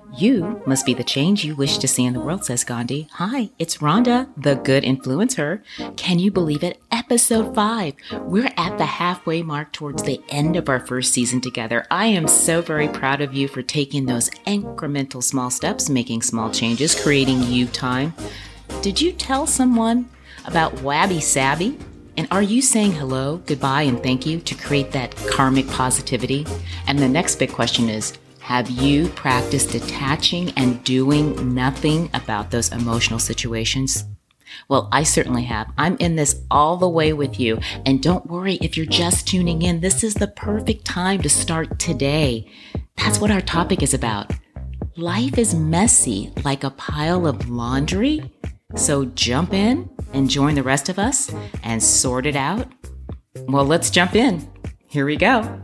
You must be the change you wish to see in the world, says Gandhi. Hi, it's Rhonda, the good influencer. Can you believe it? Episode 5. We're at the halfway mark towards the end of our first season together. I am so very proud of you for taking those incremental small steps, making small changes, creating you time. Did you tell someone about Wabi Sabi? And are you saying hello, goodbye, and thank you to create that karmic positivity? And the next big question is, have you practiced detaching and doing nothing about those emotional situations? Well, I certainly have. I'm in this all the way with you. And don't worry if you're just tuning in. This is the perfect time to start today. That's what our topic is about. Life is messy like a pile of laundry. So jump in and join the rest of us and sort it out. Well, let's jump in. Here we go.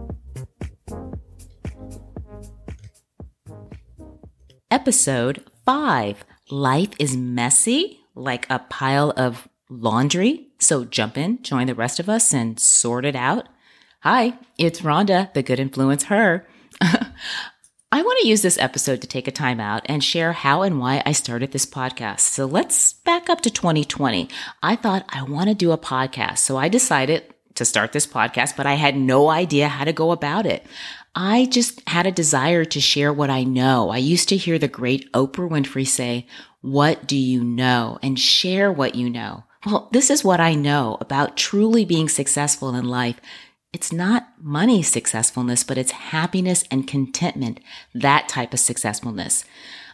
Episode 5. Life is messy like a pile of laundry. So jump in, join the rest of us, and sort it out. Hi, it's Rhonda, the good influence her. I want to use this episode to take a time out and share how and why I started this podcast. So let's back up to 2020. I thought I want to do a podcast. So I decided to start this podcast, but I had no idea how to go about it. I just had a desire to share what I know. I used to hear the great Oprah Winfrey say, "What do you know?" and share what you know. Well, this is what I know about truly being successful in life. It's not money successfulness, but it's happiness and contentment, that type of successfulness.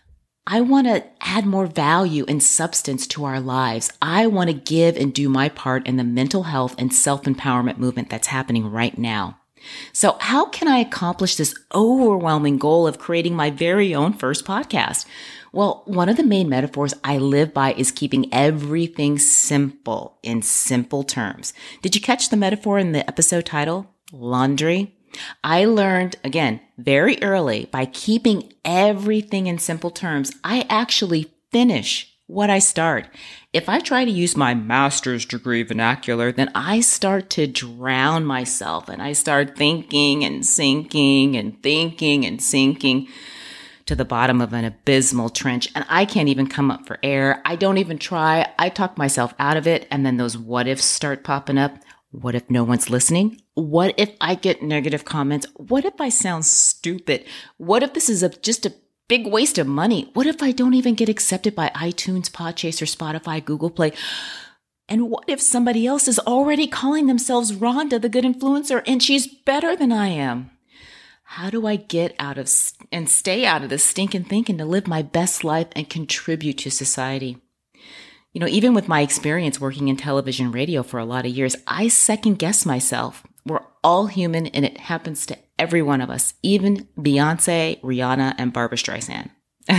I want to add more value and substance to our lives. I want to give and do my part in the mental health and self-empowerment movement that's happening right now. So how can I accomplish this overwhelming goal of creating my very own first podcast? Well, one of the main metaphors I live by is keeping everything simple in simple terms. Did you catch the metaphor in the episode title? Laundry. I learned, again, very early, by keeping everything in simple terms, I actually finish what I start. If I try to use my master's degree vernacular, then I start to drown myself and I start thinking and sinking and thinking and sinking to the bottom of an abysmal trench, and I can't even come up for air. I don't even try. I talk myself out of it, and then those what ifs start popping up. What if no one's listening? What if I get negative comments? What if I sound stupid? What if this is just a big waste of money? What if I don't even get accepted by iTunes, Podchaser, Spotify, Google Play? And what if somebody else is already calling themselves Rhonda, the good influencer, and she's better than I am? How do I get out of and stay out of this stinking thinking to live my best life and contribute to society? You know, even with my experience working in television radio for a lot of years, I second guess myself. We're all human, and it happens to every one of us, even Beyonce, Rihanna, and Barbra Streisand.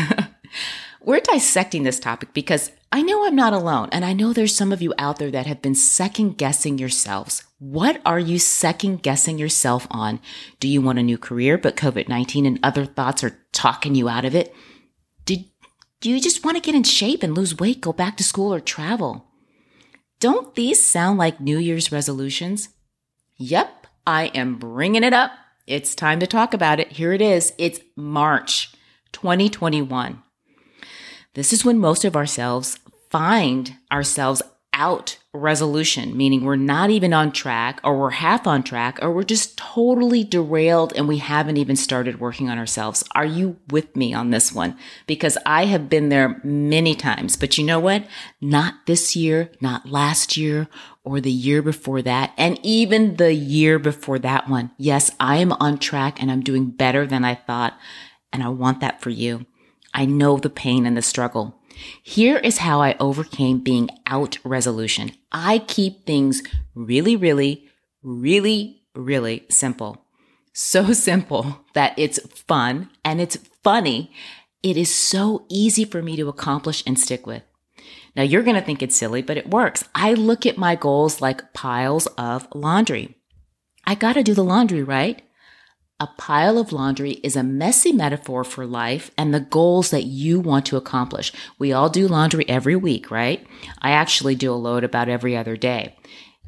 We're dissecting this topic because I know I'm not alone, and I know there's some of you out there that have been second-guessing yourselves. What are you second-guessing yourself on? Do you want a new career, but COVID-19 and other thoughts are talking you out of it? Do you just want to get in shape and lose weight, go back to school, or travel? Don't these sound like New Year's resolutions? Yep, I am bringing it up. It's time to talk about it. Here it is. It's March 2021. This is when most of ourselves find ourselves out resolution, meaning we're not even on track, or we're half on track, or we're just totally derailed and we haven't even started working on ourselves. Are you with me on this one? Because I have been there many times, but you know what? Not this year, not last year, or the year before that, and even the year before that one. Yes, I am on track and I'm doing better than I thought, and I want that for you. I know the pain and the struggle. Here is how I overcame being out resolution. I keep things really, really, really, really simple. So simple that it's fun and it's funny. It is so easy for me to accomplish and stick with. Now you're going to think it's silly, but it works. I look at my goals like piles of laundry. I got to do the laundry, right? A pile of laundry is a messy metaphor for life and the goals that you want to accomplish. We all do laundry every week, right? I actually do a load about every other day.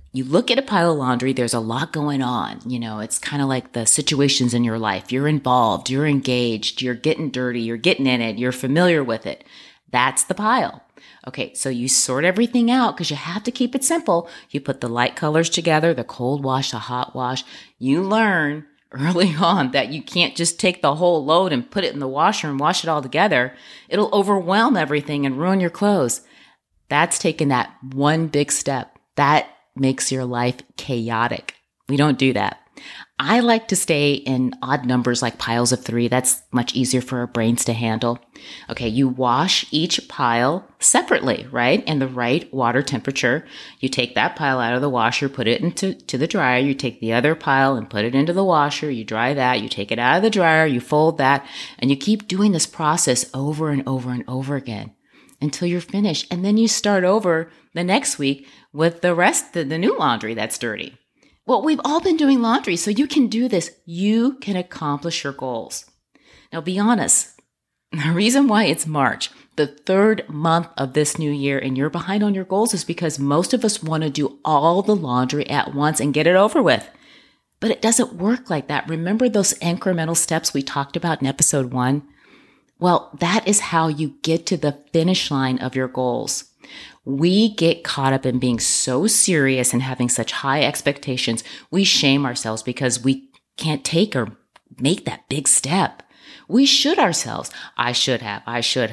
You look at a pile of laundry, there's a lot going on. It's kind of like the situations in your life. You're involved, you're engaged, you're getting dirty, you're getting in it, you're familiar with it. That's the pile. Okay, so you sort everything out because you have to keep it simple. You put the light colors together, the cold wash, the hot wash. You learn early on that you can't just take the whole load and put it in the washer and wash it all together. It'll overwhelm everything and ruin your clothes. That's taking that one big step. That makes your life chaotic. We don't do that. I like to stay in odd numbers like piles of 3. That's much easier for our brains to handle. Okay, you wash each pile separately, right? In the right water temperature. You take that pile out of the washer, put it into the dryer. You take the other pile and put it into the washer. You dry that. You take it out of the dryer. You fold that. And you keep doing this process over and over and over again until you're finished. And then you start over the next week with the rest of the new laundry that's dirty. Well, we've all been doing laundry, so you can do this. You can accomplish your goals. Now, be honest. The reason why it's March, the 3rd month of this new year, and you're behind on your goals is because most of us want to do all the laundry at once and get it over with. But it doesn't work like that. Remember those incremental steps we talked about in episode 1? Well, that is how you get to the finish line of your goals. We get caught up in being so serious and having such high expectations. We shame ourselves because we can't take or make that big step. We should ourselves. I should have.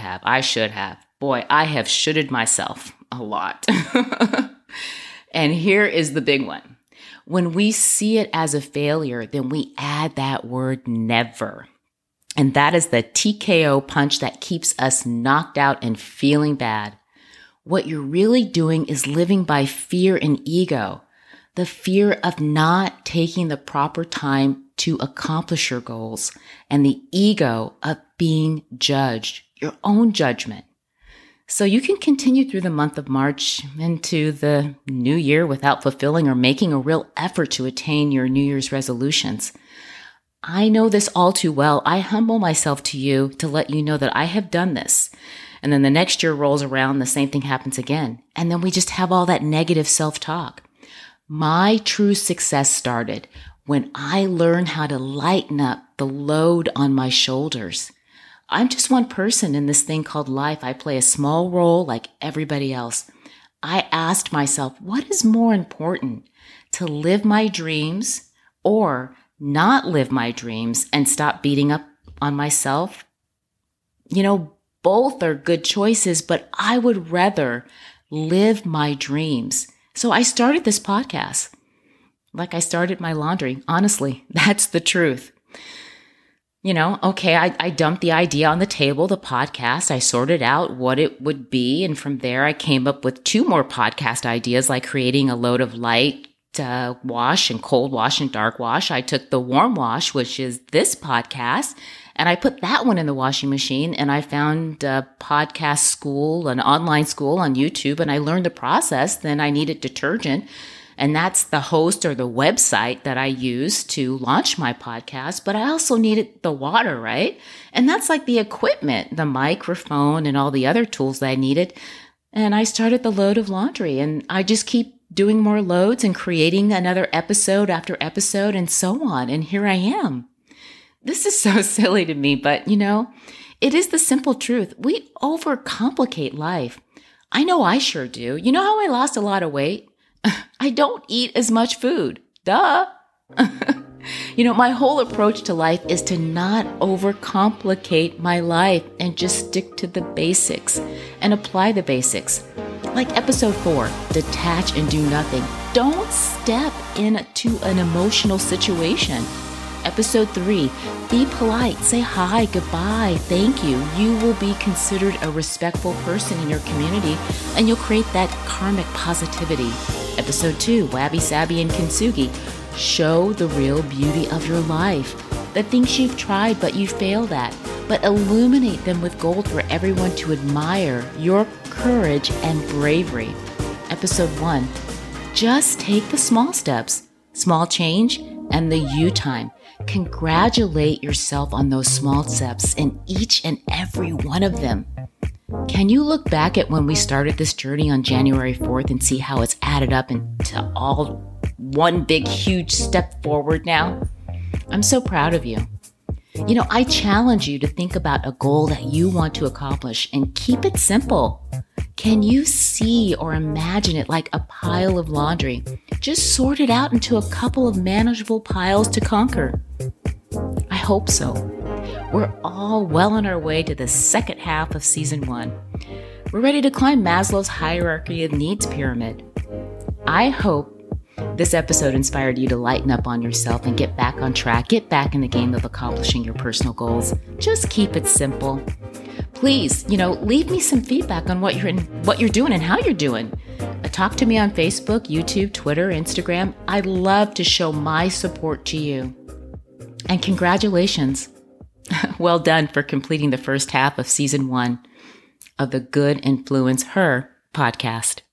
Boy, I have shoulded myself a lot. And here is the big one. When we see it as a failure, then we add that word never. And that is the TKO punch that keeps us knocked out and feeling bad. What you're really doing is living by fear and ego, the fear of not taking the proper time to accomplish your goals, and the ego of being judged, your own judgment. So you can continue through the month of March into the new year without fulfilling or making a real effort to attain your New Year's resolutions. I know this all too well. I humble myself to you to let you know that I have done this. And then the next year rolls around, the same thing happens again. And then we just have all that negative self-talk. My true success started when I learned how to lighten up the load on my shoulders. I'm just one person in this thing called life. I play a small role like everybody else. I asked myself, what is more important, to live my dreams or not live my dreams and stop beating up on myself? Both are good choices, but I would rather live my dreams. So I started this podcast like I started my laundry. Honestly, that's the truth. I dumped the idea on the table, the podcast. I sorted out what it would be. And from there, I came up with 2 more podcast ideas, like creating a load of light wash and cold wash and dark wash. I took the warm wash, which is this podcast, and I put that one in the washing machine, and I found a podcast school, an online school on YouTube, and I learned the process. Then I needed detergent, and that's the host or the website that I use to launch my podcast. But I also needed the water, right? And that's like the equipment, the microphone and all the other tools that I needed. And I started the load of laundry, and I just keep doing more loads and creating another episode after episode and so on. And here I am. This is so silly to me, but it is the simple truth. We overcomplicate life. I know I sure do. You know how I lost a lot of weight? I don't eat as much food. Duh. My whole approach to life is to not overcomplicate my life and just stick to the basics and apply the basics. Like episode 4, detach and do nothing. Don't step into an emotional situation. Episode 3, be polite, say hi, goodbye, thank you. You will be considered a respectful person in your community, and you'll create that karmic positivity. Episode 2, wabi sabi and kintsugi. Show the real beauty of your life, the things you've tried but you failed at, but illuminate them with gold for everyone to admire your courage and bravery. Episode 1, just take the small steps, small change, and the you time. Congratulate yourself on those small steps in each and every one of them. Can you look back at when we started this journey on January 4th and see how it's added up into all one big, huge step forward now? I'm so proud of you. You know, I challenge you to think about a goal that you want to accomplish and keep it simple. Can you see or imagine it like a pile of laundry? Just sort it out into a couple of manageable piles to conquer. I hope so. We're all well on our way to the second half of season 1. We're ready to climb Maslow's hierarchy of needs pyramid. I hope this episode inspired you to lighten up on yourself and get back on track, get back in the game of accomplishing your personal goals. Just keep it simple. Please, leave me some feedback on what you're doing and how you're doing. Talk to me on Facebook, YouTube, Twitter, Instagram. I'd love to show my support to you. And congratulations. Well done for completing the first half of season 1 of the Good Influence Her podcast.